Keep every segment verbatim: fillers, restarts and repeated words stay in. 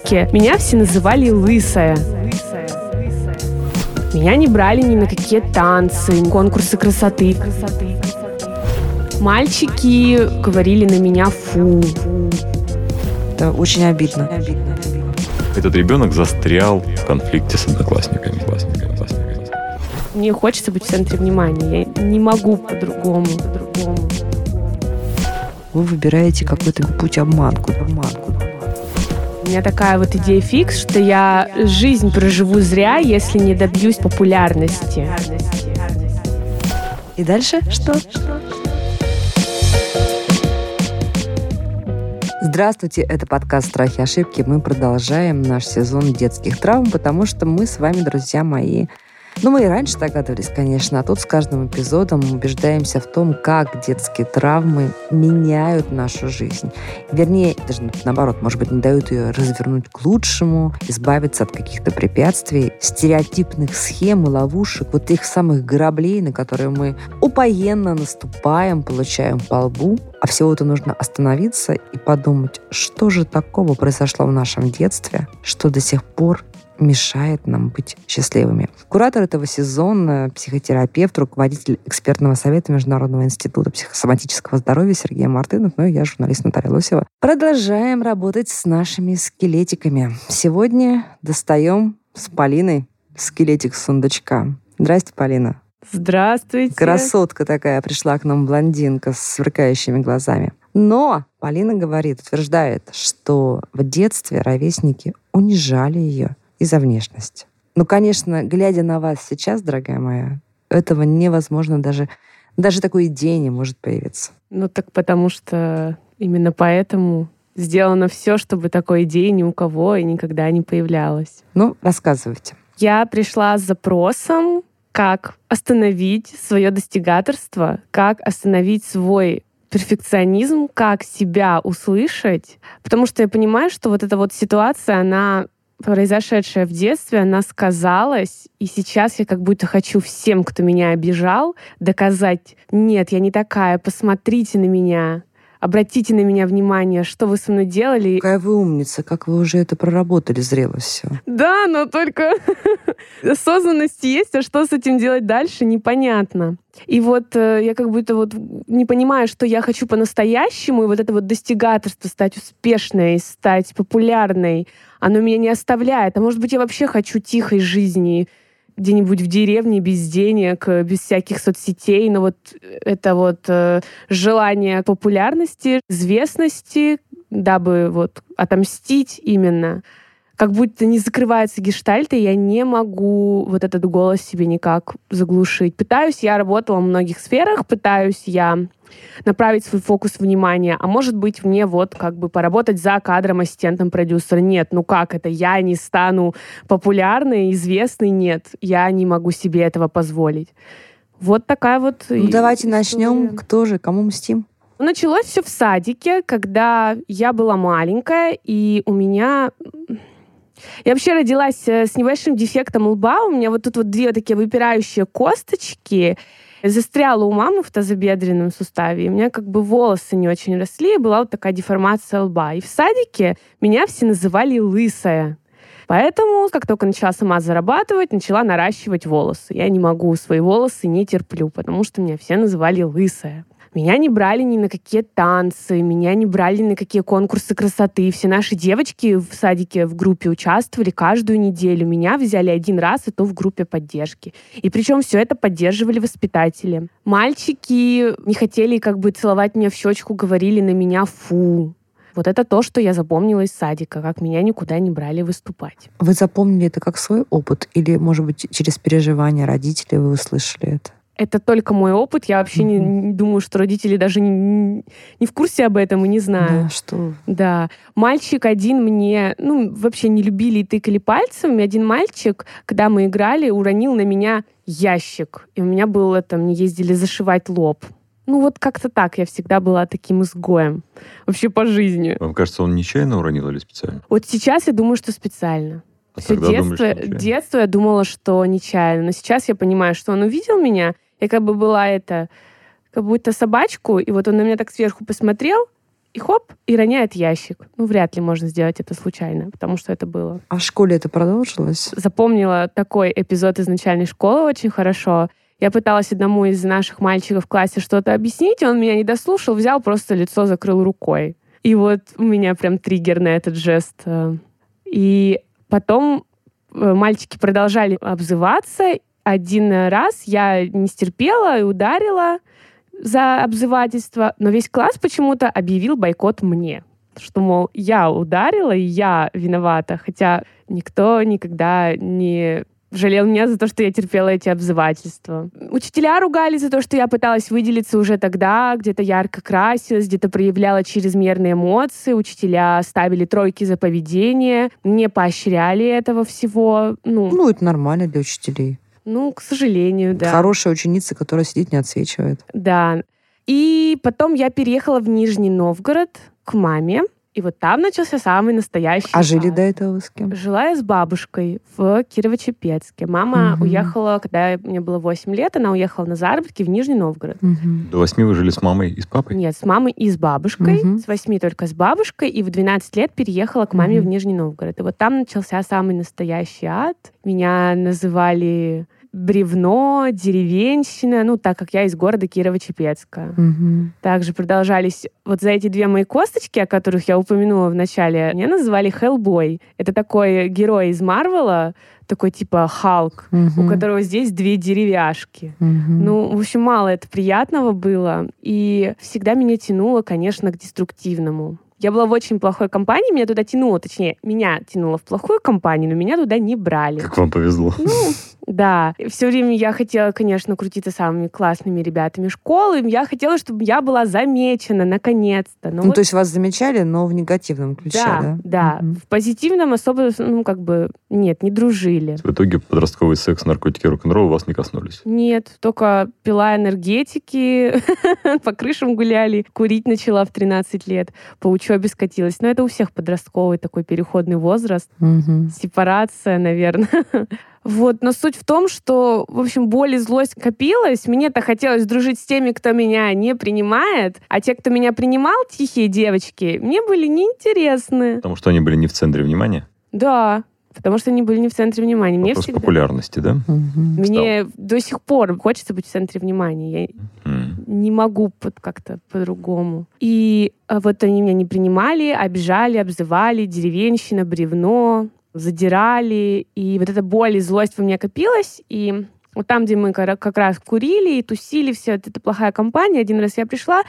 садике меня все называли лысая. Меня не брали ни на какие танцы, конкурсы красоты. Мальчики говорили на меня «фу». Это очень обидно. Этот ребенок застрял в конфликте с одноклассниками. Мне хочется быть в центре внимания. Я не могу по-другому. по-другому. Вы выбираете какой-то путь обманку. обманку. У меня такая вот идея фикс, что я жизнь проживу зря, если не добьюсь популярности. И дальше что? Здравствуйте, это подкаст «Страхи и ошибки». Мы продолжаем наш сезон детских травм, потому что мы с вами, друзья мои, ну, мы и раньше догадывались, конечно, а тут с каждым эпизодом мы убеждаемся в том, как детские травмы меняют нашу жизнь. Вернее, даже наоборот, может быть, не дают ее развернуть к лучшему, избавиться от каких-то препятствий, стереотипных схем и ловушек, вот тех самых граблей, на которые мы упоенно наступаем, получаем по лбу. А всего-то нужно остановиться и подумать, что же такого произошло в нашем детстве, что до сих пор мешает нам быть счастливыми. Куратор этого сезона, психотерапевт, руководитель экспертного совета Международного института психосоматического здоровья Сергей Мартынов, ну и я, журналист Наталья Лосева. Продолжаем работать с нашими скелетиками. Сегодня достаем с Полиной скелетик с сундучка. Здрасте, Полина. Здравствуйте. Красотка такая пришла к нам, блондинка с сверкающими глазами. Но Полина говорит, утверждает, что в детстве ровесники унижали ее из-за внешности. Ну, конечно, глядя на вас сейчас, дорогая моя, этого невозможно даже, даже такой идеи не может появиться. Ну, так потому что именно поэтому сделано все, чтобы такой идеи ни у кого и никогда не появлялось. Ну, рассказывайте. Я пришла с запросом, как остановить свое достигаторство, как остановить свой перфекционизм, как себя услышать. Потому что я понимаю, что вот эта вот ситуация, она произошедшая в детстве, она сказалась, и сейчас я как будто хочу всем, кто меня обижал, доказать: нет, я не такая, посмотрите на меня, обратите на меня внимание, что вы со мной делали. Какая вы умница, как вы уже это проработали, зрело все. Да, но только осознанность есть, а что с этим делать дальше, непонятно. И вот э, я как будто вот не понимаю, что я хочу по-настоящему, и вот это вот достигаторство, стать успешной, стать популярной, оно меня не оставляет. А может быть, я вообще хочу тихой жизни, где-нибудь в деревне, без денег, без всяких соцсетей. Но вот это вот э, желание популярности, известности, дабы вот отомстить именно, как будто не закрывается гештальт, и я не могу вот этот голос себе никак заглушить. Пытаюсь, я работала в многих сферах, пытаюсь я направить свой фокус внимания, а может быть, мне вот как бы поработать за кадром ассистентом продюсера. Нет, ну как это? Я не стану популярной, известной? Нет, я не могу себе этого позволить. Вот такая вот... Ну, давайте история. начнем. Кто же? Кому мстим? Началось все в садике, когда я была маленькая, и у меня... Я вообще родилась с небольшим дефектом лба. У меня вот тут вот две такие выпирающие косточки. Застряла у мамы в тазобедренном суставе. И у меня как бы волосы не очень росли, и была вот такая деформация лба. И в садике меня все называли лысая. Поэтому, как только начала сама зарабатывать, начала наращивать волосы. Я не могу, свои волосы не терплю, потому что меня все называли лысая. Меня не брали ни на какие танцы, меня не брали ни на какие конкурсы красоты. Все наши девочки в садике в группе участвовали каждую неделю. Меня взяли один раз, и то в группе поддержки. И причем все это поддерживали воспитатели. Мальчики не хотели как бы целовать меня в щечку, говорили на меня «фу». Вот это то, что я запомнила из садика, как меня никуда не брали выступать. Вы запомнили это как свой опыт? Или, может быть, через переживания родителей вы услышали это? Это только мой опыт. Я вообще mm-hmm. не, не думаю, что родители даже не, не в курсе об этом и не знают. Да, что? Да. Мальчик один мне, ну, вообще не любили и тыкали пальцем. И один мальчик, когда мы играли, уронил на меня ящик. И у меня было там, мне ездили зашивать лоб. Ну, вот как-то так. Я всегда была таким изгоем. Вообще по жизни. Вам кажется, он нечаянно уронил или специально? Вот сейчас я думаю, что специально. А Все детство, думали, детство я думала, что нечаянно. Но сейчас я понимаю, что он увидел меня. Я как бы была это, как будто собачку, и вот он на меня так сверху посмотрел, и хоп, и роняет ящик. Ну, вряд ли можно сделать это случайно, потому что это было. А в школе это продолжилось? Запомнила такой эпизод из начальной школы очень хорошо. Я пыталась одному из наших мальчиков в классе что-то объяснить, и он меня не дослушал, взял, просто лицо закрыл рукой. И вот у меня прям триггер на этот жест. И потом мальчики продолжали обзываться. Один раз я не стерпела и ударила за обзывательство, но весь класс почему-то объявил бойкот мне. Что, мол, я ударила, и я виновата. Хотя никто никогда не жалел меня за то, что я терпела эти обзывательства. Учителя ругали за то, что я пыталась выделиться уже тогда, где-то ярко красилась, где-то проявляла чрезмерные эмоции. Учителя ставили тройки за поведение, не поощряли этого всего. Ну, ну это нормально для учителей. Ну, к сожалению, да. Хорошая ученица, которая сидит, не отсвечивает. Да. И потом я переехала в Нижний Новгород к маме. И вот там начался самый настоящий А ад. жили до этого с кем? Жила я с бабушкой в Кирово-Чепецке. Мама угу. уехала, когда мне было восемь лет, она уехала на заработки в Нижний Новгород. Угу. До восьми вы жили с мамой и с папой? Нет, с мамой и с бабушкой. Угу. С восьми только с бабушкой. И в двенадцать лет переехала к маме угу. в Нижний Новгород. И вот там начался самый настоящий ад. Меня называли бревно, деревенщина, ну, так как я из города Кирово-Чепецка. Угу. Также продолжались вот за эти две мои косточки, о которых я упомянула в начале, меня называли Хеллбой. Это такой герой из Марвела, такой типа Халк, угу. у которого здесь две деревяшки. Угу. Ну, в общем, мало это приятного было. И всегда меня тянуло, конечно, к деструктивному. Я была в очень плохой компании, меня туда тянуло, точнее, меня тянуло в плохую компанию, но меня туда не брали. Как вам повезло. Ну, да. Все время я хотела, конечно, крутиться самыми классными ребятами школы. Я хотела, чтобы я была замечена, наконец-то. Но ну, вот... то есть вас замечали, но в негативном ключе, да? Да, да. Угу. В позитивном особо, ну, как бы, нет, не дружили. В итоге подростковый секс, наркотики, рок-н-ролл вас не коснулись? Нет, только пила энергетики, по крышам гуляли, курить начала в тринадцать лет, по учебе скатилась. Но это у всех подростковый такой переходный возраст. Угу. Сепарация, наверное. Вот, но суть в том, что, в общем, боль и злость копилась. Мне-то хотелось дружить с теми, кто меня не принимает, а те, кто меня принимал, тихие девочки, мне были неинтересны. Потому что они были не в центре внимания? Да, потому что они были не в центре внимания. Мне Вопрос всегда... популярности, да? Угу. Мне Стал. До сих пор хочется быть в центре внимания. Я mm. не могу под как-то по-другому. И вот они меня не принимали, обижали, обзывали, деревенщина, бревно, задирали, и вот эта боль и злость во мне копилась, и вот там, где мы как раз курили и тусили, вся вот эта плохая компания, один раз я пришла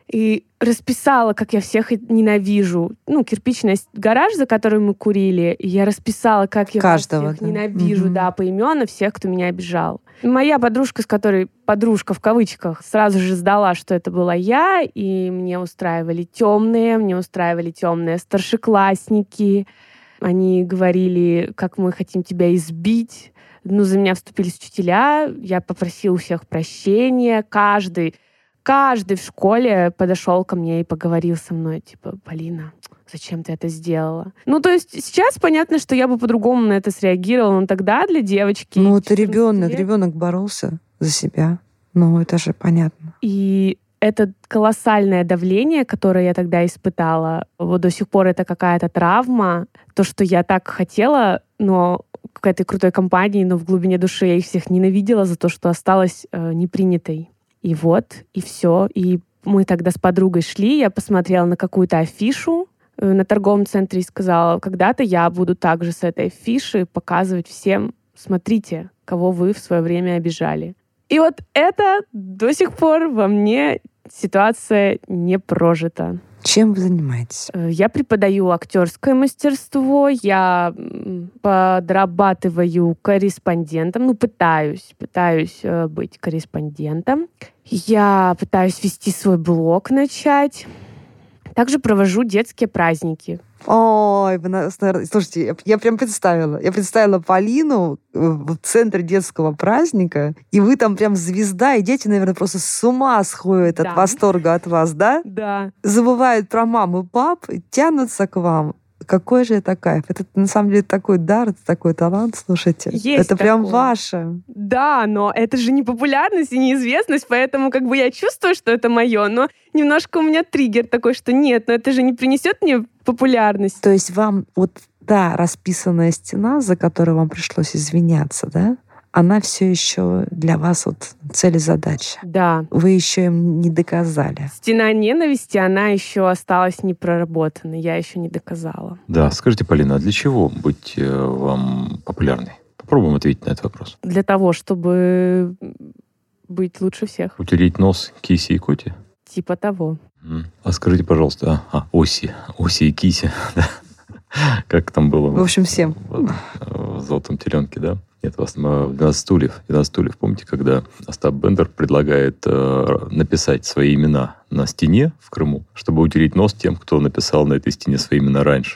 и расписала, как я всех ненавижу. Ну, кирпичный гараж, за который мы курили, и я расписала, как я Каждого, всех да? ненавижу, угу. да, поименно всех, кто меня обижал. Моя подружка, с которой, подружка в кавычках, сразу же сдала, что это была я, и мне устраивали темные, мне устраивали темные старшеклассники. Они говорили, как мы хотим тебя избить. Ну, за меня вступились учителя. Я попросила у всех прощения. Каждый, каждый в школе подошел ко мне и поговорил со мной. Типа, Полина, зачем ты это сделала? Ну, то есть сейчас понятно, что я бы по-другому на это среагировала. Но тогда для девочки... Ну, это ребенок. Ребенок боролся за себя. Ну, это же понятно. И... это колоссальное давление, которое я тогда испытала. Вот до сих пор это какая-то травма. То, что я так хотела, но к этой крутой компании, но в глубине души я их всех ненавидела за то, что осталась э, непринятой. И вот, и все. И мы тогда с подругой шли, я посмотрела на какую-то афишу э, на торговом центре и сказала, когда-то я буду также с этой афиши показывать всем, смотрите, кого вы в свое время обижали. И вот это до сих пор во мне ситуация не прожита. Чем вы занимаетесь? Я преподаю актерское мастерство, я подрабатываю корреспондентом, ну, пытаюсь, пытаюсь быть корреспондентом. Я пытаюсь вести свой блог, начать. Также провожу детские праздники. Ой, вы, наверное, слушайте, я, я прям представила. Я представила Полину в центре детского праздника, и вы там прям звезда, и дети, наверное, просто с ума сходят да. от восторга от вас, да? Да. Забывают про маму и пап, тянутся к вам. какой же это кайф. Это на самом деле такой дар, это такой талант, слушайте. Есть это такое. Прям ваше. Да, но это же не популярность и неизвестность, поэтому как бы я чувствую, что это мое, но немножко у меня триггер такой, что нет, но это же не принесет мне популярность. То есть вам вот та расписанная стена, за которую вам пришлось извиняться, да, она все еще для вас вот цель и задача. Да. Вы еще им не доказали. Стена ненависти, она еще осталась непроработанной, я еще не доказала. Да, скажите, Полина, а для чего быть э, вам популярной? Попробуем ответить на этот вопрос. Для того, чтобы быть лучше всех. Утереть нос Кисе и Коте? Типа того. М. А скажите, пожалуйста, а, а Оси, Оси и Кисе, да? Как там было? В общем, всем. В, в «Золотом теленке», да? Нет, у вас в «двенадцать стульев». «двенадцать стульев», помните, когда Остап Бендер предлагает э, написать свои имена на стене в Крыму, чтобы утереть нос тем, кто написал на этой стене свои имена раньше?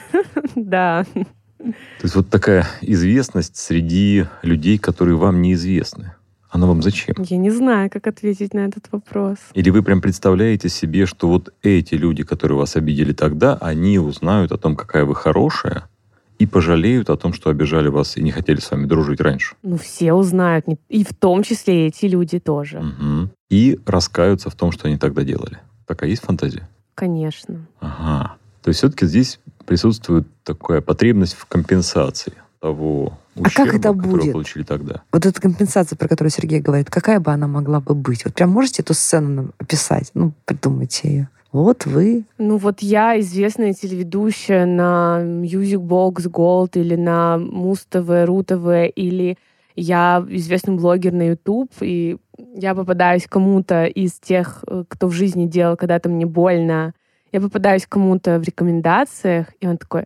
Да. То есть вот такая известность среди людей, которые вам неизвестны. Она вам зачем? Я не знаю, как ответить на этот вопрос. Или вы прям представляете себе, что вот эти люди, которые вас обидели тогда, они узнают о том, какая вы хорошая, и пожалеют о том, что обижали вас и не хотели с вами дружить раньше? Ну, все узнают, и в том числе эти люди тоже. Угу. И раскаются в том, что они тогда делали. Такая есть фантазия? Конечно. Ага. То есть все-таки здесь присутствует такая потребность в компенсации того ущерба, а как это который будет? вы получили тогда. Вот эта компенсация, про которую Сергей говорит, какая бы она могла бы быть? Вот прям можете эту сцену нам описать? Ну, придумайте ее. Вот вы. Ну вот я известная телеведущая на Music Box Gold или на Муз-ТВ, РУ-ТВ, или я известный блогер на YouTube, и я попадаюсь кому-то из тех, кто в жизни делал когда-то мне больно. Я попадаюсь кому-то в рекомендациях, и он такой: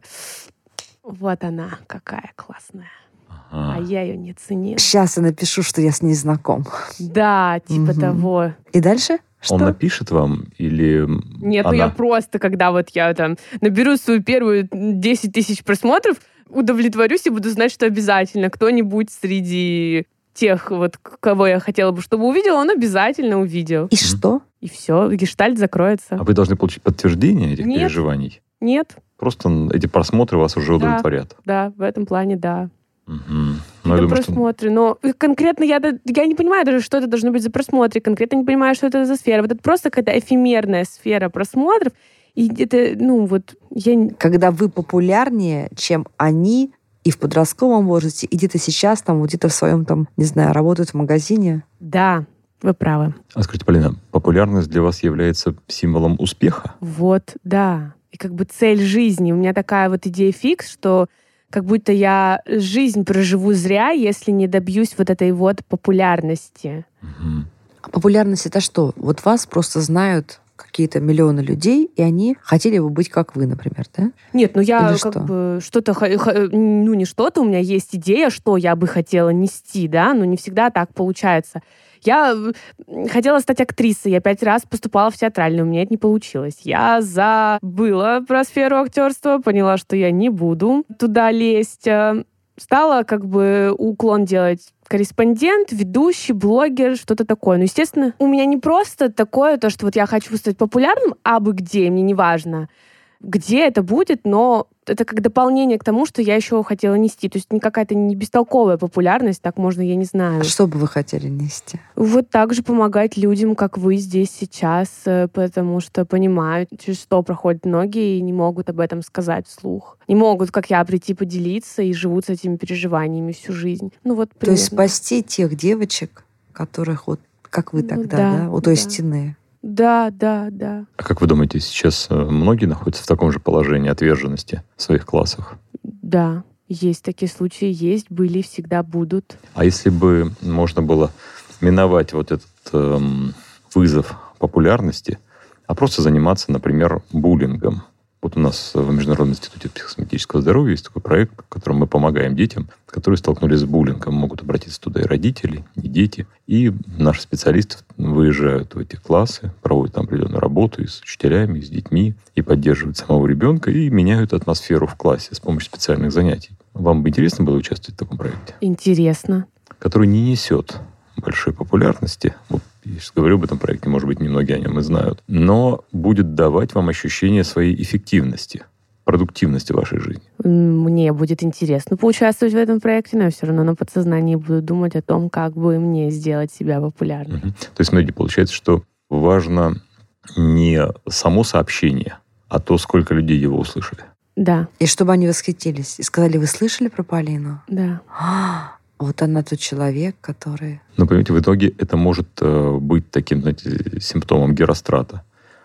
вот она какая классная. Ага. А я ее не ценила. Сейчас я напишу, что я с ней знаком. Да, типа Мгм. того. И дальше? Что? Он напишет вам или Нет, она? ну я просто, когда вот я там наберу свою первую десять тысяч просмотров, удовлетворюсь и буду знать, что обязательно кто-нибудь среди тех, вот, кого я хотела бы, чтобы увидел, он обязательно увидел. И что? И все, гештальт закроется. А вы должны получить подтверждение этих Нет. переживаний? Нет, Просто эти просмотры вас уже Да. удовлетворят. да, в этом плане, да. Угу. Ну, я Это думаю, что... просмотры. Но конкретно я, да- я не понимаю даже, что это должно быть за просмотры. Конкретно не понимаю, что это за сфера. Вот это просто какая-то эфемерная сфера просмотров. И это, ну, вот, я... не- Когда вы популярнее, чем они, и в подростковом возрасте, и где-то сейчас, там, вот где-то в своем, там, не знаю, работают в магазине. Да, вы правы. А скажите, Полина, популярность для вас является символом успеха? Вот, да. И как бы цель жизни. У меня такая вот идея фикс, что как будто я жизнь проживу зря, если не добьюсь вот этой вот популярности. Угу. А популярность — это что? Вот вас просто знают какие-то миллионы людей, и они хотели бы быть как вы, например, да? Нет, ну я Или как что? бы что-то, х- х- ну не что-то, у меня есть идея, что я бы хотела нести, да, но не всегда так получается. Я м, хотела стать актрисой, я пять раз поступала в театральную, у меня это не получилось. Я забыла про сферу актерства, поняла, что я не буду туда лезть. Э, Стала как бы уклон делать корреспондент, ведущий, блогер, что-то такое. Ну, естественно, у меня не просто такое, то, что вот я хочу стать популярным, абы где, мне не важно, где это будет, но это как дополнение к тому, что я еще хотела нести. То есть не какая-то не бестолковая популярность, так можно, я не знаю. А что бы вы хотели нести? Вот так же помогать людям, как вы здесь сейчас, э, потому что понимают, через что проходят многие и не могут об этом сказать вслух. Не могут, как я, прийти поделиться и живут с этими переживаниями всю жизнь. Ну вот То есть примерно. спасти тех девочек, которых вот, как вы Ну тогда, да, да, у той да. стены. Да, да, да. А как вы думаете, сейчас э, многие находятся в таком же положении отверженности в своих классах? Да, есть такие случаи, есть, были, всегда будут. А если бы можно было миновать вот этот эм, вызов популярности, а просто заниматься, например, буллингом? Вот у нас в Международном институте психосоматического здоровья есть такой проект, в котором мы помогаем детям, которые столкнулись с буллингом. Могут обратиться туда и родители, и дети. И наши специалисты выезжают в эти классы, проводят там определенную работу и с учителями, и с детьми, и поддерживают самого ребенка, и меняют атмосферу в классе с помощью специальных занятий. Вам бы интересно было участвовать в таком проекте? Интересно. Который не несет большой популярности. Вот я сейчас говорю об этом проекте, может быть, немногие о нем и знают. Но будет давать вам ощущение своей эффективности. продуктивности вашей жизни? Мне будет интересно поучаствовать в этом проекте, но я все равно на подсознании буду думать о том, как бы мне сделать себя популярной. Угу. То есть, смотрите, получается, что важно не само сообщение, а то, сколько людей его услышали. Да. И чтобы они восхитились. И сказали, вы слышали про Полину? Да. Вот она тот человек, который... Но, понимаете, в итоге это может э, быть таким, знаете, симптомом Герострата,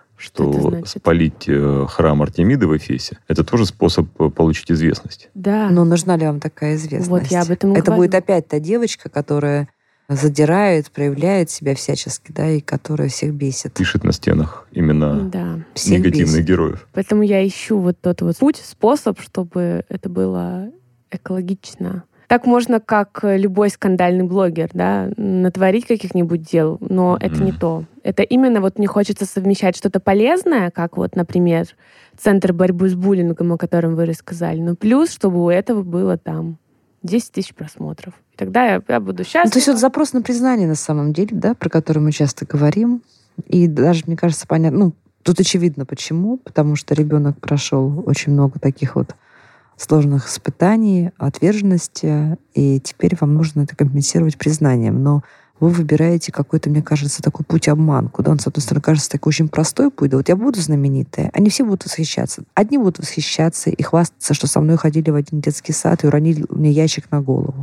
что спалить э, храм Артемиды в Эфесе — это тоже способ получить известность. Да. Но нужна ли вам такая известность? Вот я об этом и Это говорю. будет опять та девочка, которая задирает, проявляет себя всячески, да, и которая всех бесит. Пишет на стенах именно Да. Всех негативных бесит. героев. Поэтому я ищу вот тот вот путь, способ, чтобы это было экологично. Так можно, как любой скандальный блогер, да, натворить каких-нибудь дел, но mm. это не то. Это именно вот мне хочется совмещать что-то полезное, как вот, например, Центр борьбы с буллингом, о котором вы рассказали, но плюс, чтобы у этого было там десять тысяч просмотров. И тогда я, я буду счастлива. Ну, то есть вот запрос на признание на самом деле, да, про который мы часто говорим, и даже, мне кажется, понятно, ну, тут очевидно почему, потому что ребенок прошел очень много таких вот сложных испытаний, отверженности, и теперь вам нужно это компенсировать признанием. Но вы выбираете какой-то, мне кажется, такой путь-обман, куда он, с одной стороны, кажется такой очень простой путь. Да вот я буду знаменитая, они все будут восхищаться. Одни будут восхищаться и хвастаться, что со мной ходили в один детский сад и уронили мне ящик на голову.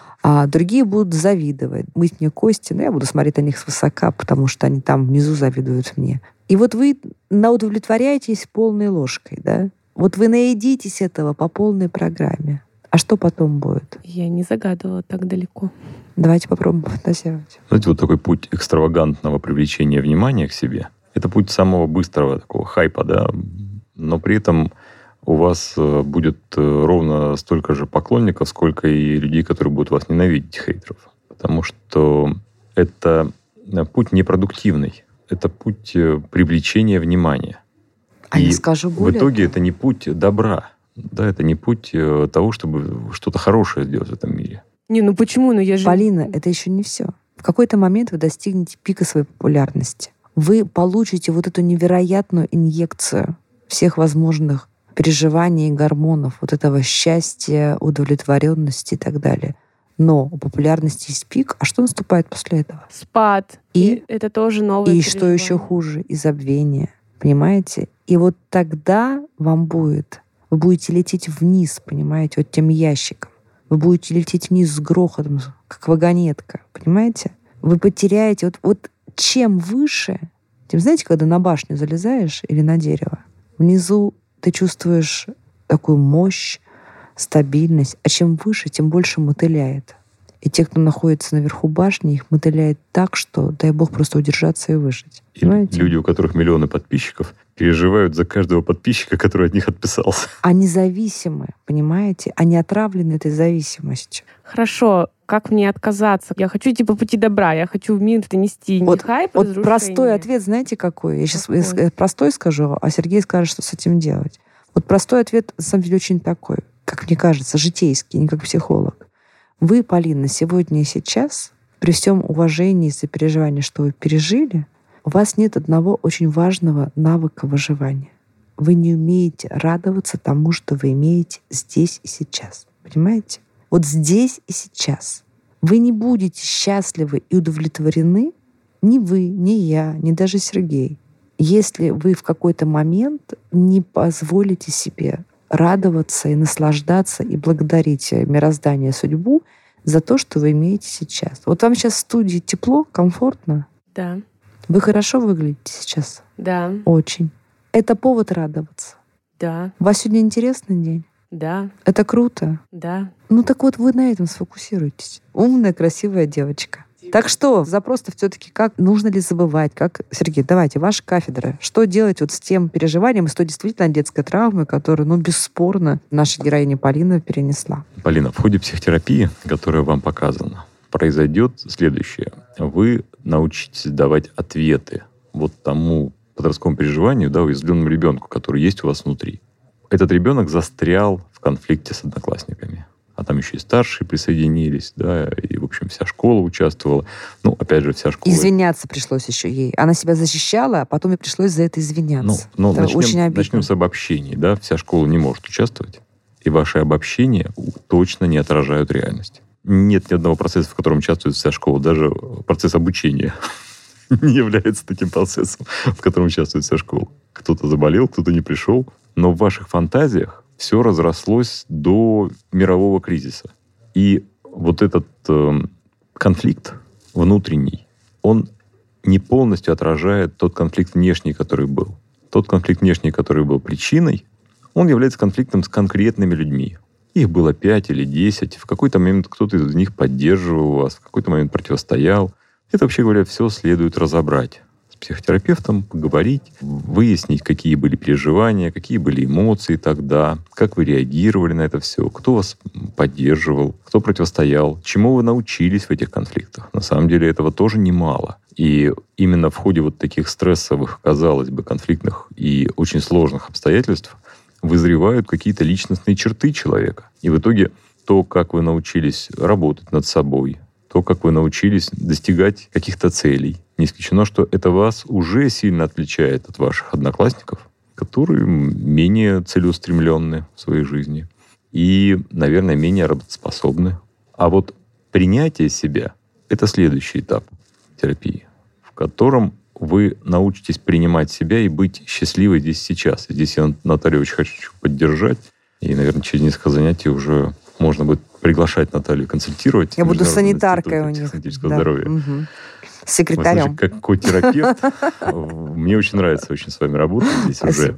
А другие будут завидовать, мыть мне кости, но я буду смотреть на них свысока, потому что они там внизу завидуют мне. И вот вы наудовлетворяетесь полной ложкой, да? Вот вы наедитесь этого по полной программе. А что потом будет? Я не загадывала так далеко. Давайте попробуем пофантазировать. Знаете, вот такой путь экстравагантного привлечения внимания к себе — это путь самого быстрого такого хайпа, да, но при этом у вас будет ровно столько же поклонников, сколько и людей, которые будут вас ненавидеть, хейтеров. Потому что это путь непродуктивный. Это путь привлечения внимания. А и я скажу более в итоге это не путь добра. Да, это не путь того, чтобы что-то хорошее сделать в этом мире. Не, ну почему? Ну я же... Полина, это еще не все. В какой-то момент вы достигнете пика своей популярности. Вы получите вот эту невероятную инъекцию всех возможных переживаний и гормонов, вот этого счастья, удовлетворенности и так далее. Но у популярности есть пик, а что наступает после этого? Спад. И, и это тоже новое И что еще хуже? И забвение. Понимаете? И вот тогда вам будет... Вы будете лететь вниз, понимаете, вот тем ящиком. Вы будете лететь вниз с грохотом, как вагонетка, понимаете? Вы потеряете... Вот, вот чем выше... Тем, знаете, когда на башню залезаешь или на дерево, внизу ты чувствуешь такую мощь, стабильность, а чем выше, тем больше мотыляет. И те, кто находится наверху башни, их мотыляет так, что, дай бог, просто удержаться и выжить. И понимаете? Люди, у которых миллионы подписчиков, переживают за каждого подписчика, который от них отписался. Они зависимы, понимаете? Они отравлены этой зависимостью. Хорошо, как мне отказаться? Я хочу идти по пути добра, я хочу в мир нести вот, не хайп, вот разрушение. Простой ответ, знаете, какой? Я сейчас Какой? простой скажу, а Сергей скажет, что с этим делать. Вот простой ответ, на самом деле, очень такой, как мне кажется, житейский, не как психолог. Вы, Полина, сегодня и сейчас, при всем уважении и сопереживании, что вы пережили, у вас нет одного очень важного навыка выживания. Вы не умеете радоваться тому, что вы имеете здесь и сейчас. Понимаете? Вот здесь и сейчас. Вы не будете счастливы и удовлетворены, ни вы, ни я, ни даже Сергей, если вы в какой-то момент не позволите себе радоваться и наслаждаться и благодарить мироздание, судьбу за то, что вы имеете сейчас. Вот вам сейчас в студии тепло, комфортно? Да. Вы хорошо выглядите сейчас? Да. Очень. Это повод радоваться. Да. У вас сегодня интересный день? Да. Это круто? Да. Ну так вот вы на этом сфокусируйтесь. Умная, красивая девочка. Так что, запрос-то все-таки как? Нужно ли забывать? Как, Сергей, давайте, ваша кафедра. Что делать вот с тем переживанием, с той действительно детской травмой, которую, ну, бесспорно, наша героиня Полина перенесла? Полина, в ходе психотерапии, которая вам показана, произойдет следующее. Вы научитесь давать ответы вот тому подростковому переживанию, да, уязвленному ребенку, который есть у вас внутри. Этот ребенок застрял в конфликте с одноклассниками. а там еще и старшие присоединились, да, и, в общем, вся школа участвовала. Ну, опять же, вся школа... Извиняться пришлось еще ей. Она себя защищала, а потом ей пришлось за это извиняться. Ну, ну это начнем, очень обидно. начнем с обобщений, да, вся школа не может участвовать, и ваши обобщения точно не отражают реальность. Нет ни одного процесса, в котором участвует вся школа, даже процесс обучения не является таким процессом, в котором участвует вся школа. Кто-то заболел, кто-то не пришел, но в ваших фантазиях все разрослось до мирового кризиса. И вот этот э, конфликт внутренний, он не полностью отражает тот конфликт внешний, который был. Тот конфликт внешний, который был причиной, он является конфликтом с конкретными людьми. Их было пять или десять. В какой-то момент кто-то из них поддерживал вас, в какой-то момент противостоял. Это, вообще говоря, все следует разобрать. Психотерапевтом поговорить, выяснить, какие были переживания, какие были эмоции тогда, как вы реагировали на это все, кто вас поддерживал, кто противостоял, чему вы научились в этих конфликтах. На самом деле этого тоже немало. И именно в ходе вот таких стрессовых, казалось бы, конфликтных и очень сложных обстоятельств вызревают какие-то личностные черты человека. И в итоге то, как вы научились работать над собой, то, как вы научились достигать каких-то целей, не исключено, что это вас уже сильно отличает от ваших одноклассников, которые менее целеустремленны в своей жизни и, наверное, менее работоспособны. А вот принятие себя — это следующий этап терапии, в котором вы научитесь принимать себя и быть счастливой здесь сейчас. И здесь я Наталью очень хочу поддержать. И, наверное, через несколько занятий уже можно будет приглашать Наталью консультировать. Я буду санитаркой у них. Психологического здоровья. Угу. Секретарем. Вот, как котерапевт, мне очень нравится очень с вами работать здесь уже.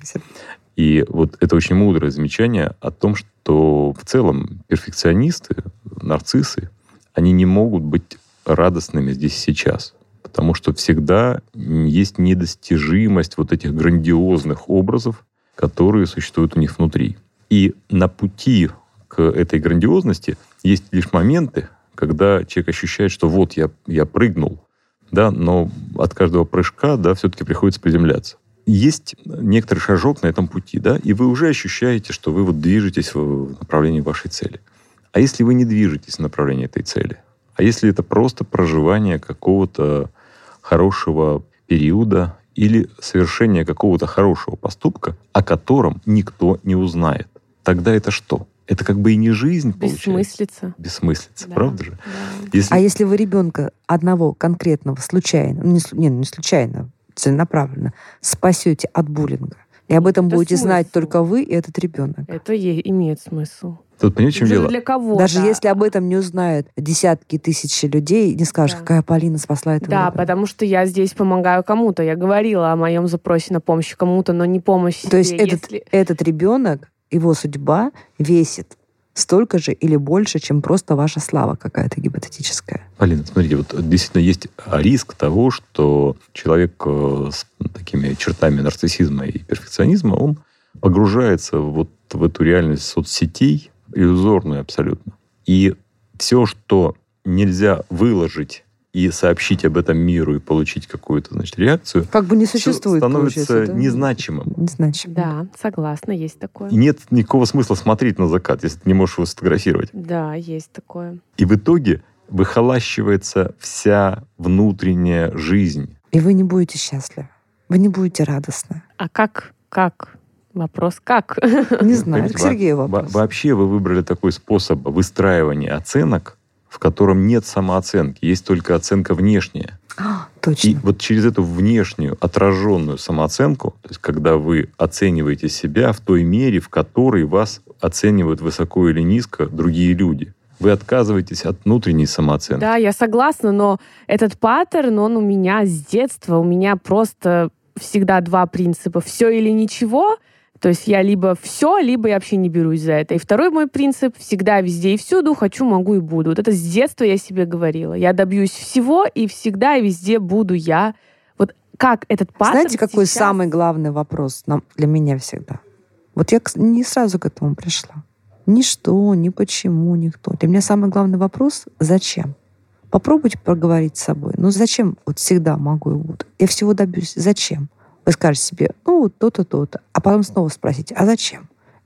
И вот это очень мудрое замечание о том, что в целом перфекционисты, нарциссы, они не могут быть радостными здесь сейчас. Потому что всегда есть недостижимость вот этих грандиозных образов, которые существуют у них внутри. И на пути к этой грандиозности есть лишь моменты, когда человек ощущает, что вот я, я прыгнул, да, но от каждого прыжка, да, все-таки приходится приземляться. Есть некоторый шажок на этом пути, да, и вы уже ощущаете, что вы вот движетесь в направлении вашей цели. А если вы не движетесь в направлении этой цели? А если это просто проживание какого-то хорошего периода или совершение какого-то хорошего поступка, о котором никто не узнает? Тогда это что? Это как бы и не жизнь, получается. Бессмыслица. Бессмыслица, да, правда же? Да. Если... А если вы ребенка одного конкретного случайно, ну, не, не случайно, целенаправленно, спасете от буллинга, и об этом это будете смысл. Знать только вы и этот ребенок. Это е- имеет смысл. Тут, понимаете, в чем дело? Для кого? Даже если об этом не узнают десятки тысяч людей, не скажешь, да. какая Полина спасла этого Да, ребенка. потому что я здесь помогаю кому-то. Я говорила о моем запросе на помощь кому-то, но не помощь себе. То есть этот, если... этот ребенок, его судьба весит столько же или больше, чем просто ваша слава какая-то гипотетическая. Полина, смотрите, вот действительно есть риск того, что человек с такими чертами нарциссизма и перфекционизма, он погружается вот в эту реальность соцсетей, иллюзорную абсолютно. И все, что нельзя выложить и сообщить об этом миру и получить какую-то, значит, реакцию, как бы не существует, становится да? незначимым. Незначимым. Да, согласна, есть такое. И нет никакого смысла смотреть на закат, если ты не можешь его сфотографировать. Да, есть такое. И в итоге выхолащивается вся внутренняя жизнь. И вы не будете счастливы. Вы не будете радостны. А как? Как? Вопрос как? Не знаю. Это к Сергею вопрос. Вообще вы выбрали такой способ выстраивания оценок, в котором нет самооценки, есть только оценка внешняя. А, точно. И вот через эту внешнюю отраженную самооценку, то есть когда вы оцениваете себя в той мере, в которой вас оценивают высоко или низко другие люди, вы отказываетесь от внутренней самооценки. Да, я согласна, но этот паттерн, он у меня с детства, у меня просто всегда два принципа: все или ничего. То есть я либо все, либо я вообще не берусь за это. И второй мой принцип: всегда, везде и всюду, хочу, могу и буду. Вот это с детства я себе говорила. Я добьюсь всего, и всегда и везде буду я. Вот как этот паттерн. Знаете, какой сейчас... самый главный вопрос для меня всегда? Вот я не сразу к этому пришла. Ни что, ни почему, никто. Для меня самый главный вопрос — зачем? Попробуйте проговорить с собой. Ну зачем вот всегда могу и буду? Я всего добьюсь. Зачем? Вы скажете себе, ну, вот то-то, то-то. А потом снова спросите, а зачем?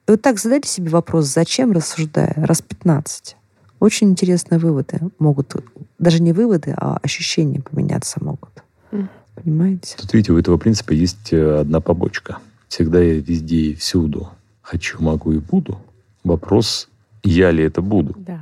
И вот так задайте себе вопрос, зачем, рассуждая, раз пятнадцать. Очень интересные выводы могут, даже не выводы, а ощущения поменяться могут. Mm. Понимаете? Тут, видите, у этого принципа есть одна побочка. Всегда я везде и всюду хочу, могу и буду. Вопрос, я ли это буду? Да.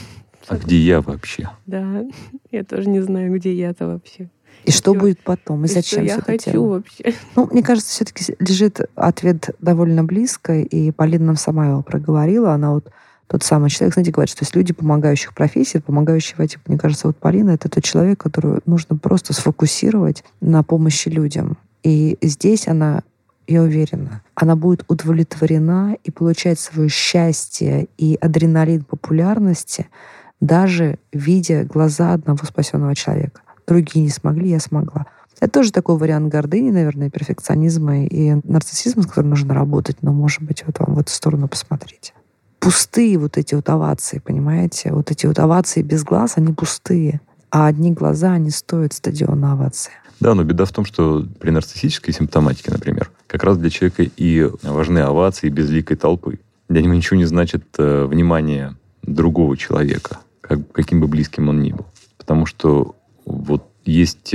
А где я вообще? Да, я тоже не знаю, где я-то вообще. И, и что будет потом? И, и зачем что я хочу делать? Вообще? Ну, мне кажется, все-таки лежит ответ довольно близко, и Полина нам сама его проговорила. Она вот тот самый человек, знаете, говорит, что есть люди помогающих профессий, помогающего типа. Мне кажется, вот Полина — это тот человек, которого нужно просто сфокусировать на помощи людям. И здесь она, я уверена, она будет удовлетворена и получать свое счастье и адреналин популярности, даже видя глаза одного спасенного человека. Другие не смогли, я смогла. Это тоже такой вариант гордыни, наверное, перфекционизма и нарциссизма, с которым нужно работать, но, может быть, вот вам в эту сторону посмотрите. Пустые вот эти вот овации, понимаете? Вот эти вот овации без глаз, они пустые. А одни глаза, они стоят стадиона овации. Да, но беда в том, что при нарциссической симптоматике, например, как раз для человека и важны овации безликой толпы. Для него ничего не значит э, внимание другого человека, как, каким бы близким он ни был. Потому что вот есть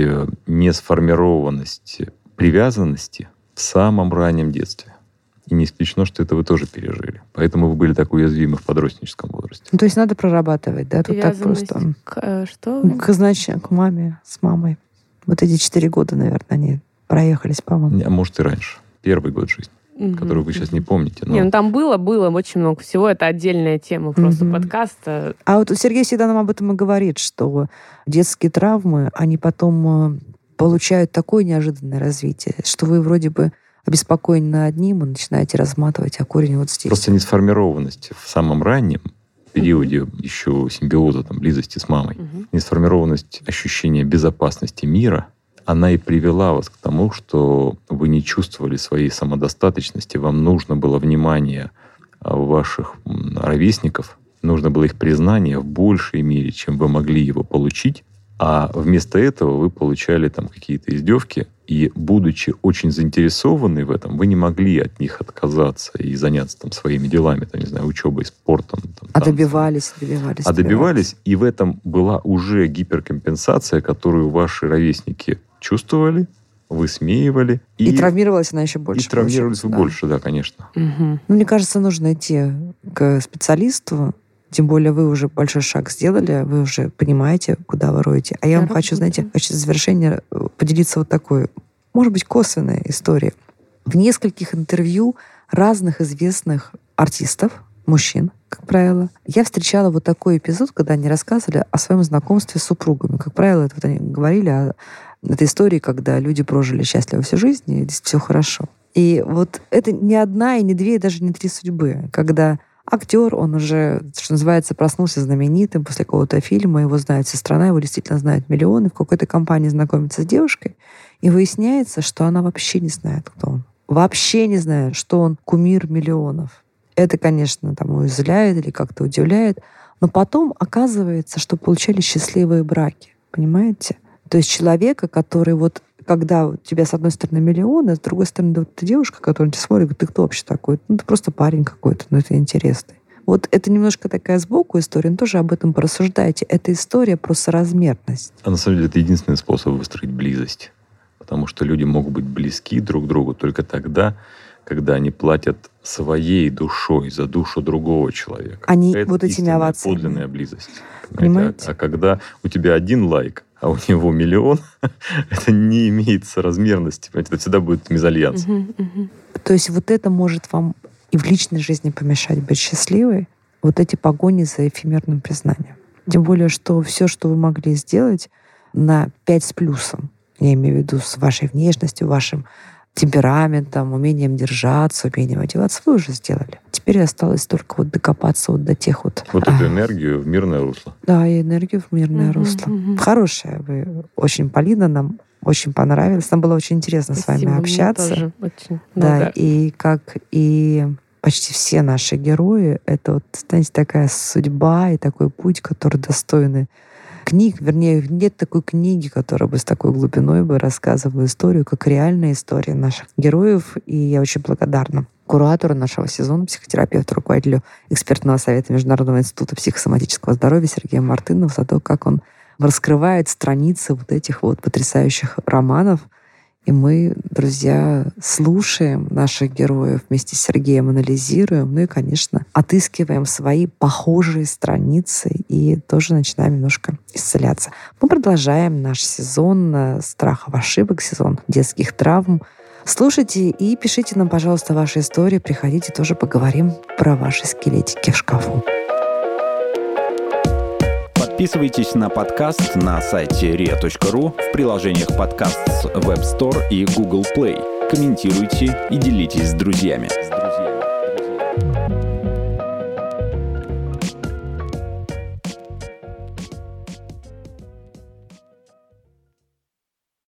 несформированность привязанности в самом раннем детстве. И не исключено, что это вы тоже пережили. Поэтому вы были так уязвимы в подростническом возрасте. Ну, то есть надо прорабатывать, да? Тут так просто... К, что? К, значит, к маме, с мамой. Вот эти четыре года, наверное, они проехались, по-моему. А может, и раньше. Первый год жизни, mm-hmm. который вы сейчас не помните. Но... Не, ну там было, было очень много всего. Это отдельная тема просто mm-hmm. подкаста. А вот Сергей всегда нам об этом и говорит, что детские травмы, они потом получают такое неожиданное развитие, что вы вроде бы обеспокоены одним и начинаете разматывать, а корень вот здесь. Просто несформированность в самом раннем периоде mm-hmm. еще симбиоза, там, близости с мамой, mm-hmm. несформированность ощущения безопасности мира, она и привела вас к тому, что вы не чувствовали своей самодостаточности, вам нужно было внимание ваших ровесников, нужно было их признание в большей мере, чем вы могли его получить, а вместо этого вы получали там какие-то издевки, и, будучи очень заинтересованы в этом, вы не могли от них отказаться и заняться там своими делами, там, не знаю, учебой, спортом. Там, а добивались, добивались. А добивались, и в этом была уже гиперкомпенсация, которую ваши ровесники чувствовали, высмеивали. И, и травмировалась она еще больше. И травмировались вы да. больше, да, конечно. Угу. Ну, мне кажется, нужно идти к специалисту, тем более вы уже большой шаг сделали, вы уже понимаете, куда вы роете. А я, я вам хочу, знаете, хочу в завершение поделиться вот такой, может быть, косвенной историей. В нескольких интервью разных известных артистов, мужчин, как правило, я встречала вот такой эпизод, когда они рассказывали о своем знакомстве с супругами. Как правило, это вот они говорили о этой истории, когда люди прожили счастливо всю жизнь, и здесь все хорошо. И вот это не одна, и не две, и даже не три судьбы, когда актер, он уже, что называется, проснулся знаменитым после какого-то фильма, его знает вся страна, его действительно знают миллионы, в какой-то компании знакомится с девушкой, и выясняется, что она вообще не знает, кто он. Вообще не знает, что он кумир миллионов. Это, конечно, там уязвляет или как-то удивляет, но потом оказывается, что получали счастливые браки. Понимаете? То есть человека, который вот, когда у тебя с одной стороны миллионы, а с другой стороны вот эта девушка, которая на тебя смотрит, говорит, ты кто вообще такой? Ну, ты просто парень какой-то, но это интересный. Вот это немножко такая сбоку история, но тоже об этом порассуждайте. Это история про соразмерность. А на самом деле это единственный способ выстроить близость. Потому что люди могут быть близки друг к другу только тогда, когда они платят своей душой за душу другого человека. Они это вот этими овациями. Подлинная близость. Понимаете? А, а когда у тебя один лайк, а у него миллион, это не имеет соразмерности. Понимаете? Это всегда будет мезальянс. Угу, угу. То есть вот это может вам и в личной жизни помешать быть счастливой, вот эти погони за эфемерным признанием. Тем более, что все, что вы могли сделать на пять с плюсом, я имею в виду с вашей внешностью, вашим темпераментом, умением держаться, умением одеваться, вы уже сделали. Теперь осталось только вот докопаться вот до тех вот... Вот эту энергию в мирное русло. Да, и энергию в мирное mm-hmm, русло. Mm-hmm. Хорошая вы. Очень, Полина, нам очень понравилась. Нам было очень интересно Спасибо, с вами общаться. Мне тоже очень. Да, ну, да, и как и почти все наши герои, это вот, знаете, такая судьба и такой путь, который достойны книг, вернее, нет такой книги, которая бы с такой глубиной бы рассказывала историю, как реальная история наших героев, и я очень благодарна куратору нашего сезона, психотерапевту, руководителю экспертного совета Международного института психосоматического здоровья Сергею Мартынову за то, как он раскрывает страницы вот этих вот потрясающих романов. И мы, друзья, слушаем наших героев вместе с Сергеем, анализируем, ну и, конечно, отыскиваем свои похожие страницы и тоже начинаем немножко исцеляться. Мы продолжаем наш сезон страхов, ошибок, сезон детских травм. Слушайте и пишите нам, пожалуйста, ваши истории. Приходите, тоже поговорим про ваши скелетики в шкафу. Подписывайтесь на подкаст на сайте риа точка ру, в приложениях подкаст с Web Store и Google Play. Комментируйте и делитесь с друзьями.